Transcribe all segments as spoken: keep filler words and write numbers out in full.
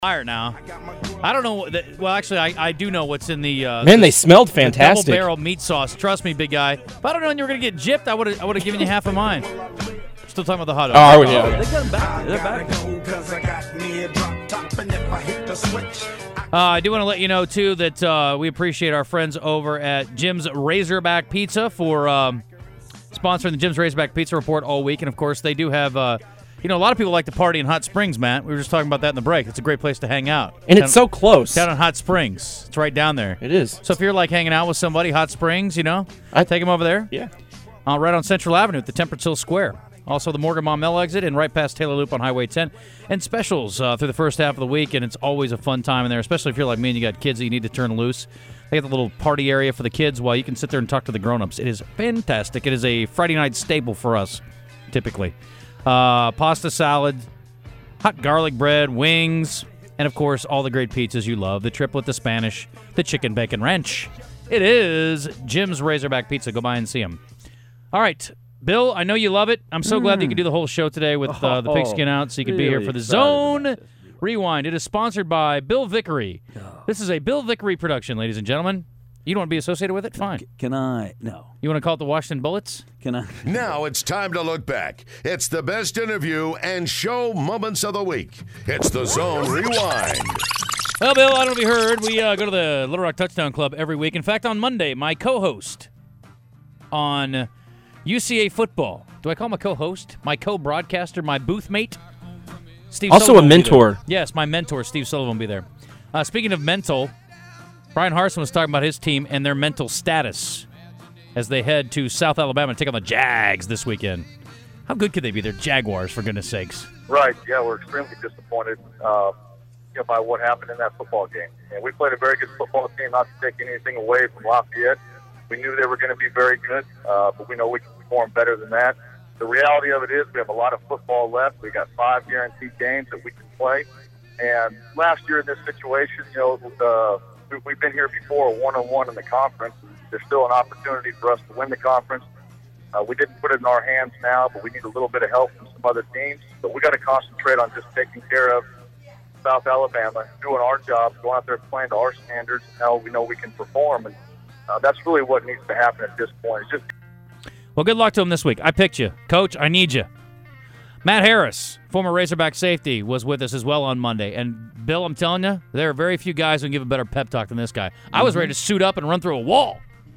Fire now. I don't know. That, well, actually, I, I do know what's in the. Uh, Man, the, they smelled fantastic. The double barrel meat sauce. Trust me, big guy. If I'd have known you were gonna get gypped, I would have. I would have given you half of mine. Still talking about the hot dog. Oh, yeah. They got them back. They're back. Uh, I do want to let you know too that uh, we appreciate our friends over at Jim's Razorback Pizza for um, sponsoring the Jim's Razorback Pizza Report all week, and of course they do have. Uh, You know, a lot of people like to party in Hot Springs, Matt. We were just talking about that in the break. It's a great place to hang out. And down, it's so close. Down in Hot Springs. It's right down there. It is. So if you're like hanging out with somebody, Hot Springs, you know, I take them over there. Yeah. Uh, right on Central Avenue at the Temperance Hill Square. Also the Morgan Maumelle exit and right past Taylor Loop on Highway ten. And specials uh, through the first half of the week, and it's always a fun time in there, especially if you're like me and you got kids that you need to turn loose. They got the little party area for the kids while you can sit there and talk to the grown-ups. It is fantastic. It is a Friday night staple for us, typically. Uh, pasta salad, hot garlic bread, wings, and, of course, all the great pizzas you love. The triplet, the Spanish, the chicken bacon ranch. It is Jim's Razorback Pizza. Go by and see them. All right, Bill, I know you love it. I'm so mm. glad that you could do the whole show today with uh, the pigskin out so you could really be here for the Zone Rewind. It is sponsored by Bill Vickery. Oh. This is a Bill Vickery production, ladies and gentlemen. You don't want to be associated with it? Fine. Can I? No. You want to call it the Washington Bullets? Can I? Now it's time to look back. It's the best interview and show moments of the week. It's the Zone Rewind. Well, Bill, I don't know if you heard. We uh, go to the Little Rock Touchdown Club every week. In fact, on Monday, my co-host on U C A football. Do I call him a co-host? My co-broadcaster, my booth mate? Steve also Sullivan a mentor. Yes, my mentor, Steve Sullivan, will be there. Uh, speaking of mental... Brian Harsin was talking about his team and their mental status as they head to South Alabama to take on the Jags this weekend. How good could they be? They're Jaguars, for goodness sakes. Right, yeah, we're extremely disappointed uh, you know, by what happened in that football game. And we played a very good football team, not to take anything away from Lafayette. We knew they were going to be very good, uh, but we know we can perform better than that. The reality of it is we have a lot of football left. We got five guaranteed games that we can play. And last year in this situation, you know, the we've been here before, one-on-one in the conference. There's still an opportunity for us to win the conference. Uh, we didn't put it in our hands now, but we need a little bit of help from some other teams. But we got to concentrate on just taking care of South Alabama, doing our job, going out there playing to our standards, and how we know we can perform. And uh, that's really what needs to happen at this point. It's just. Well, good luck to him this week. I picked you. Coach, I need you. Matt Harris, former Razorback safety, was with us as well on Monday. And, Bill, I'm telling you, there are very few guys who can give a better pep talk than this guy. Mm-hmm. I was ready to suit up and run through a wall.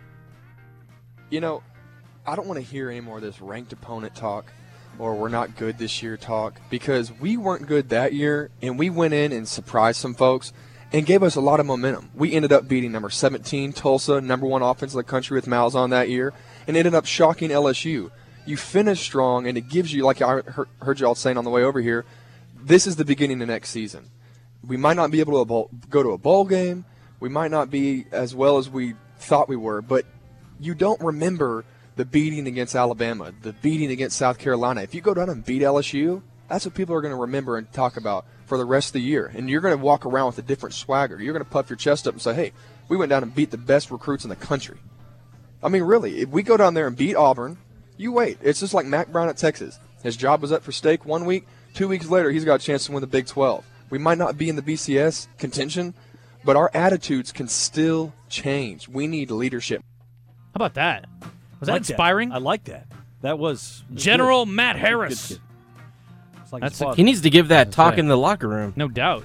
You know, I don't want to hear any more of this ranked opponent talk or we're not good this year talk, because we weren't good that year, and we went in and surprised some folks and gave us a lot of momentum. We ended up beating number seventeen, Tulsa, number one offense in the country with Malzahn that year, and ended up shocking L S U. You finish strong, and it gives you, like I heard y'all saying on the way over here, this is the beginning of next season. We might not be able to bowl, go to a bowl game. We might not be as well as we thought we were, but you don't remember the beating against Alabama, the beating against South Carolina. If you go down and beat L S U, that's what people are going to remember and talk about for the rest of the year. And you're going to walk around with a different swagger. You're going to puff your chest up and say, hey, we went down and beat the best recruits in the country. I mean, really, if we go down there and beat Auburn, you wait. It's just like Mack Brown at Texas. His job was up for stake one week. Two weeks later, he's got a chance to win the Big twelve. We might not be in the B C S contention, but our attitudes can still change. We need leadership. How about that? Was that like inspiring? That. I like that. That was, was General good. Matt Harris. It's like That's a, he needs to give that That's talk right. in the locker room. No doubt.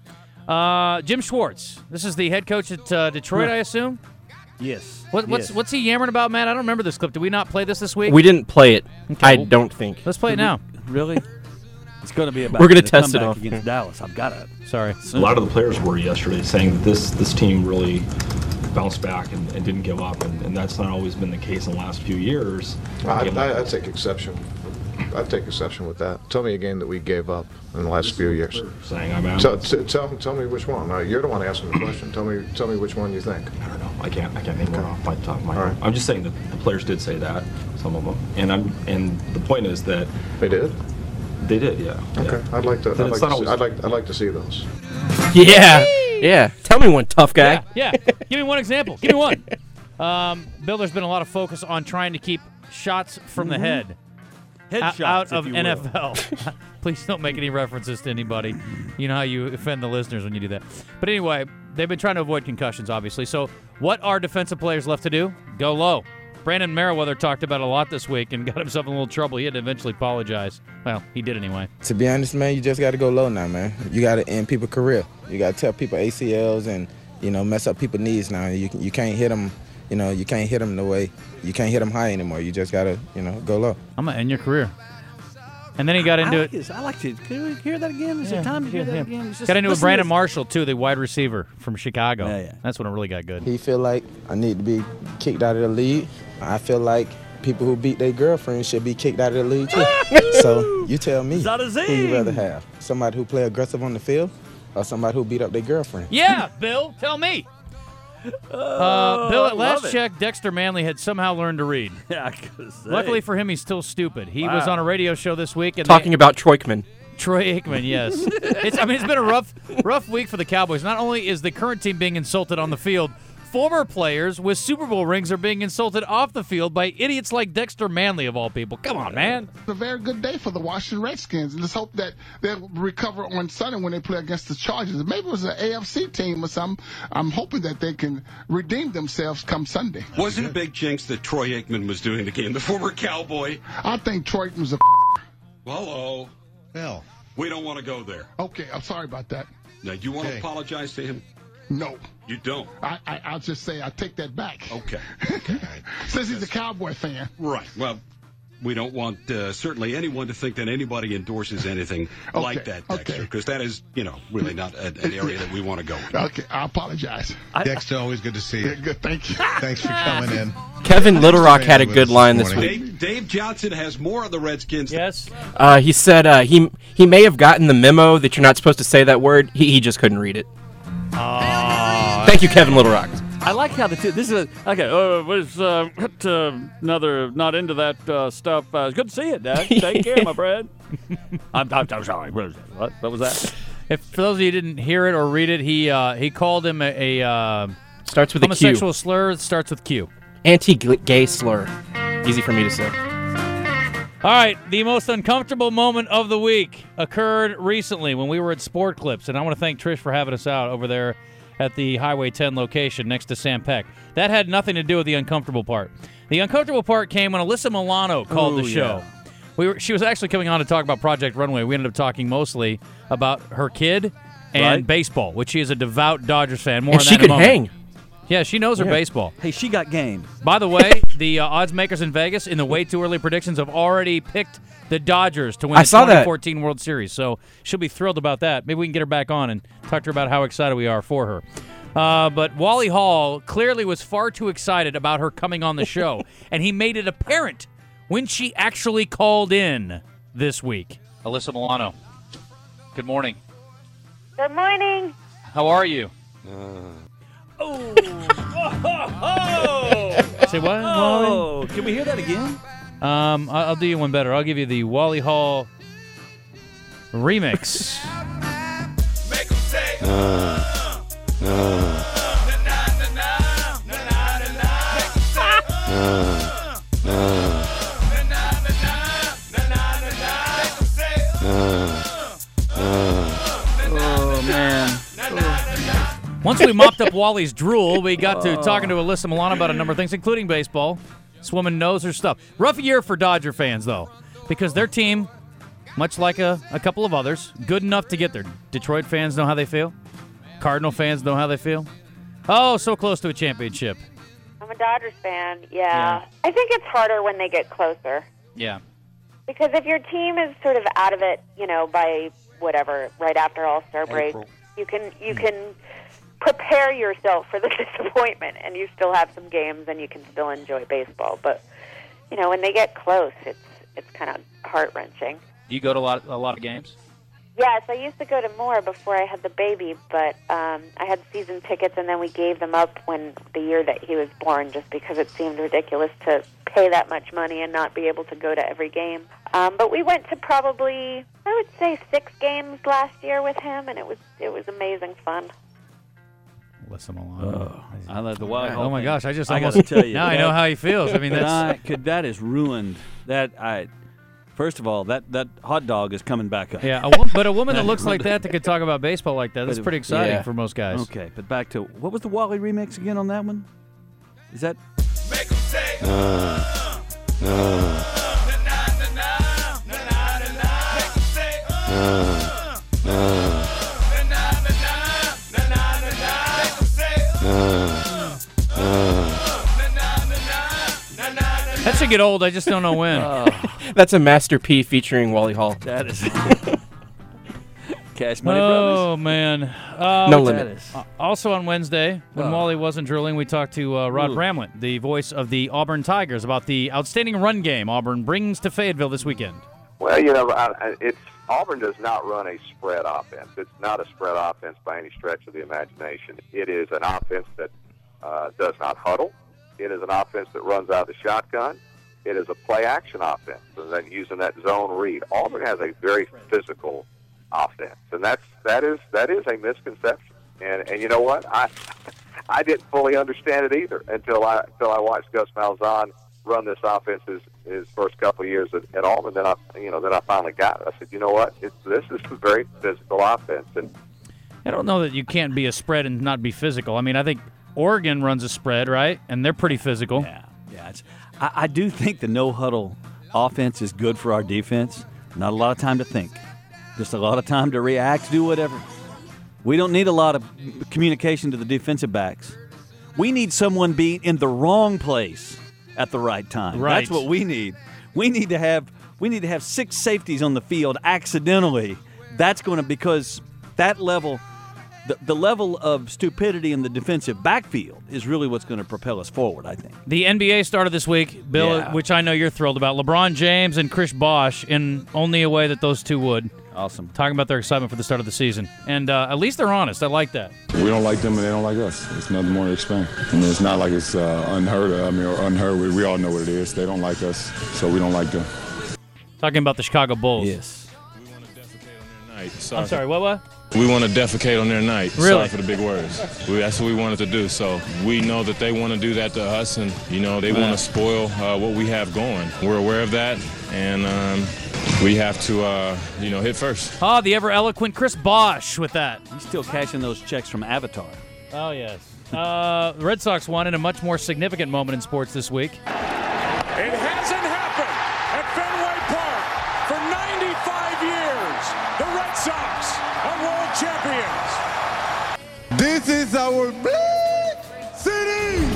Uh, Jim Schwartz. This is the head coach at uh, Detroit, I assume? Yes. What, what's yes. what's he yammering about, Matt? I don't remember this clip. Did we not play this this week? We didn't play it. Okay, I well, don't think. Let's play it now. Really? It's going to be about We're gonna the test it comeback off. against Dallas. I've got it. Sorry. A lot of the players were yesterday saying that this this team really bounced back and, and didn't give up, and, and that's not always been the case in the last few years. I, I, I take exception. I take exception with that. Tell me a game that we gave up in the last few years. Saying, I mean, So, t- tell, tell me which one. Uh, you're the one asking the question. Tell me, tell me which one you think. I don't know. I can't. I can't name one off my top of my All head. right. I'm just saying that the players did say that, some of them, and I'm. And the point is that They did. they did. Yeah. Okay. Yeah. I'd like to. I'd But like it's to, not see, always- I'd like. I'd like to see those. Yeah. Yeah. Tell me one, tough guy. Yeah, yeah. Give me one example. Give me one. Um, Bill, there's been a lot of focus on trying to keep shots from Mm-hmm. the head. Headshots, out if of you will. N F L. Please don't make any references to anybody. You know how you offend the listeners when you do that. But anyway, they've been trying to avoid concussions, obviously. So what are defensive players left to do? Go low. Brandon Merriweather talked about it a lot this week and got himself in a little trouble. He had to eventually apologize. Well, he did anyway. To be honest, man, you just got to go low now, man. You got to end people's career. You got to tell people A C Ls and, you know, mess up people's knees now. You you can't hit them, you know, you can't hit them the way, you can't hit them high anymore. You just got to, you know, go low. I'm going to end your career. And then he got into I it. like His, I like to. Can we hear that again? Is Yeah, it time to hear yeah, that yeah. again? It's just- Got into it with listen to Brandon this. Marshall, too, the wide receiver from Chicago. Yeah, yeah. That's when it really got good. He feel like I need to be kicked out of the league. I feel like people who beat their girlfriend should be kicked out of the league, too. So you tell me Zada who you zing. rather have. Somebody who play aggressive on the field or somebody who beat up their girlfriend? Yeah, Bill, tell me. Uh, Bill, I at love last it. check, Dexter Manley had somehow learned to read. Yeah, I gotta say. Luckily for him, he's still stupid. He Wow. was on a radio show this week. And Talking they, about Troikman. Troy Aikman, yes. it's, I mean, it's been a rough, rough week for the Cowboys. Not only is the current team being insulted on the field, former players with Super Bowl rings are being insulted off the field by idiots like Dexter Manley, of all people. Come on, man. It's a very good day for the Washington Redskins. Let's hope that they'll recover on Sunday when they play against the Chargers. Maybe it was an A F C team or something. I'm hoping that they can redeem themselves come Sunday. Wasn't a big jinx that Troy Aikman was doing the game, the former Cowboy. I think Troy was a Hello. hell. We don't want to go there. Okay, I'm sorry about that. Now, you want to Okay. apologize to him? No. You don't. I, I, I'll just say I take that back. Okay. Since he's a Cowboy fan. Right. Well, we don't want uh, certainly anyone to think that anybody endorses anything Okay, like that, Dexter, okay. because that is, you know, really not a, an area that we want to go in. Okay, I apologize. Dexter, always good to see you. Good, thank you. Thanks for coming in. Kevin Little Rock had a good line this week. Dave, Dave Johnson has more of the Redskins. Yes. Uh, he said uh, he he may have gotten the memo that you're not supposed to say that word. He, he just couldn't read it. Thank you, Kevin Little Rock. I like how the two. This is a, okay. Uh, was uh, uh, another not into that uh, stuff. Uh, it's good to see you, Dad. Take care, my friend. I'm, I'm, I'm sorry. What was that? What, what was that? If for those of you who didn't hear it or read it, he uh, he called him a, a uh, Starts with a Q. homosexual slur. It starts with Q. Anti-gay slur. Easy for me to say. All right, the most uncomfortable moment of the week occurred recently when we were at Sport Clips, and I want to thank Trish for having us out over there at the Highway ten location next to Sam Peck. That had nothing to do with the uncomfortable part. The uncomfortable part came when Alyssa Milano called Ooh, the show. yeah. We were, she was actually coming on to talk about Project Runway. We ended up talking mostly about her kid and Right. baseball, which she is a devout Dodgers fan. More And on she that in a could moment. hang. Yeah, she knows her Yeah. baseball. Hey, she got game. By the way, the uh, odds makers in Vegas in the way too early predictions have already picked the Dodgers to win I the saw that. twenty fourteen World Series. So she'll be thrilled about that. Maybe we can get her back on and talk to her about how excited we are for her. Uh, but Wally Hall clearly was far too excited about her coming on the show, and he made it apparent when she actually called in this week. Alyssa Milano, good morning. Good morning. How are you? Oh. Say what, Wally? Oh, can we hear that again? Um, I- I'll do you one better. I'll give you the Wally Hall remix. Oh, man. Once we mopped up Wally's drool, we got to talking to Alyssa Milano about a number of things, including baseball. This woman knows her stuff. Rough year for Dodger fans, though, because their team, much like a, a couple of others, good enough to get there. Detroit fans know how they feel. Cardinal fans know how they feel. Oh, so close to a championship. I'm a Dodgers fan. Yeah. Yeah. I think it's harder when they get closer. Yeah. Because if your team is sort of out of it, you know, by whatever, right after All-Star break, April. you can you can prepare yourself for the disappointment, and you still have some games, and you can still enjoy baseball. But you know, when they get close, it's it's kind of heart wrenching. Do you go to a lot, a lot of games? Yes, I used to go to more before I had the baby, but um, I had season tickets, and then we gave them up when the year that he was born, just because it seemed ridiculous to pay that much money and not be able to go to every game. Um, but we went to probably, I would say, six games last year with him, and it was it was amazing fun. Alyssa Milano. I love the Wally Hall Oh my thing. gosh! I just I almost gotta tell you. now I know that- how he feels. I mean, Could that's I, could that has ruined that. I First of all, that, that hot dog is coming back up. Yeah, a wo- but a woman that looks like that that could talk about baseball like that, that's pretty exciting Yeah. for most guys. Okay, but back to, what was the Wally remix again on that one? Is that? Uh, uh, uh, uh, That should get old. I just don't know when. That's a Master P featuring Wally Hall. That is. Cash Money Oh, Brothers. man. Uh, No we- limit. uh, also on Wednesday, when Oh. Wally wasn't drilling, we talked to uh, Rod Ooh. Bramlett, the voice of the Auburn Tigers, about the outstanding run game Auburn brings to Fayetteville this weekend. Well, you know, I, I- it's Auburn does not run a spread offense. It's not a spread offense by any stretch of the imagination. It is an offense that uh, does not huddle. It is an offense that runs out of the shotgun. It is a play-action offense, and then using that zone read. Auburn has a very physical offense, and that's that is that is a misconception. And and you know what? I I didn't fully understand it either until I until I watched Gus Malzahn run this offense his, his first couple of years at, at Auburn. Then I you know then I finally got it. I said, you know what? It's this is a very physical offense, and I don't know that you can't be a spread and not be physical. I mean, I think Oregon runs a spread, right? And they're pretty physical. Yeah, yeah. It's, I, I do think the no-huddle offense is good for our defense. Not a lot of time to think. Just a lot of time to react, do whatever. We don't need a lot of communication to the defensive backs. We need someone being in the wrong place at the right time. Right. That's what we need. We need to have we need to have six safeties on the field accidentally. That's going to because that level the, the level of stupidity in the defensive backfield is really what's going to propel us forward, I think. The N B A started this week, Bill, Yeah. which I know you're thrilled about. LeBron James and Chris Bosh in only a way that those two would. Awesome. Talking about their excitement for the start of the season. And uh, at least they're honest. I like that. We don't like them and they don't like us. It's nothing more to explain. I mean, it's not like it's uh, unheard of. I mean, or unheard. We, we all know what it is. They don't like us, so we don't like them. Talking about the Chicago Bulls. Yes. I'm sorry, what, what? We want to defecate on their night. Really? Sorry for the big words. We, that's what we wanted to do. So we know that they want to do that to us, and you know they want to spoil uh, what we have going. We're aware of that, and um, we have to, uh, you know, hit first. Ah, the ever eloquent Chris Bosh with that. He's still cashing those checks from Avatar. Oh yes. Uh, the Red Sox won in a much more significant moment in sports this week. It hasn't happened at Fenway Park for ninety-five years. The Red Sox are world champions. This is our big city.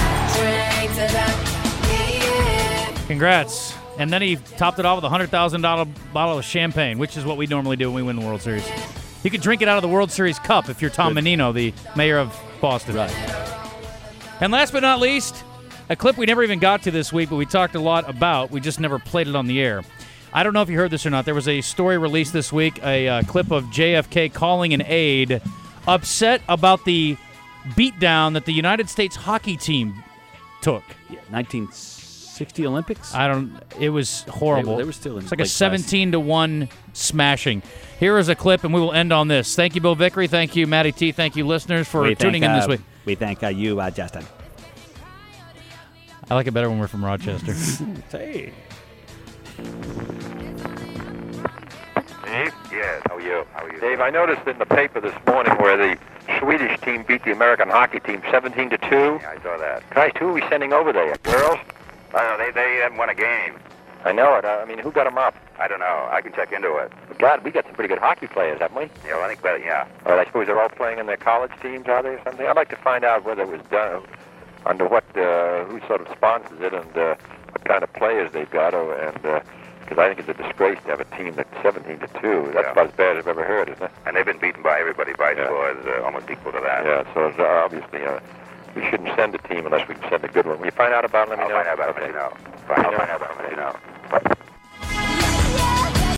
Congrats. And then he topped it off with a one hundred thousand dollars bottle of champagne, which is what we normally do when we win the World Series. You could drink it out of the World Series cup if you're Tom Good. Menino, the mayor of Boston. Right. And last but not least, a clip we never even got to this week, but we talked a lot about. We just never played it on the air. I don't know if you heard this or not. There was a story released this week, a uh, clip of J F K calling an aide, upset about the beatdown that the United States hockey team took. Yeah, nineteen sixty Olympics? I don't. It was horrible. They- they were still in It's like a Lake Placid. seventeen to one smashing. Here is a clip, and we will end on this. Thank you, Bill Vickery. Thank you, Matty T. Thank you, listeners, for We tuning thank, in this uh, week. We thank uh, you, uh, Justin. I like it better when we're from Rochester. Hey. Dave? Yes, how are you? How are you? Dave, I noticed in the paper this morning where the Swedish team beat the American hockey team seventeen to two. Yeah, I saw that. Christ, who are we sending over there? Girls? I don't know. They, they haven't won a game. I know it. I mean, who got them up? I don't know. I can check into it. God, we got some pretty good hockey players, haven't we? Yeah, well, I think, well, yeah. Well, I suppose they're all playing in their college teams, are they, or something? I'd like to find out whether it was done, under what, uh, who sort of sponsors it, and uh, what kind of players they've got, or, and, uh, because I think it's a disgrace to have a team that's seventeen to two. That's Yeah. about as bad as I've ever heard, isn't it? And they've been beaten by everybody by Yeah. scores uh, almost equal to that. Yeah, so it's, uh, obviously, uh, we shouldn't send a team unless we can send a good one. Will you find out about it? Let me I'll know. find out about it. Let you know. Fine, I'll find out about it. Let you know.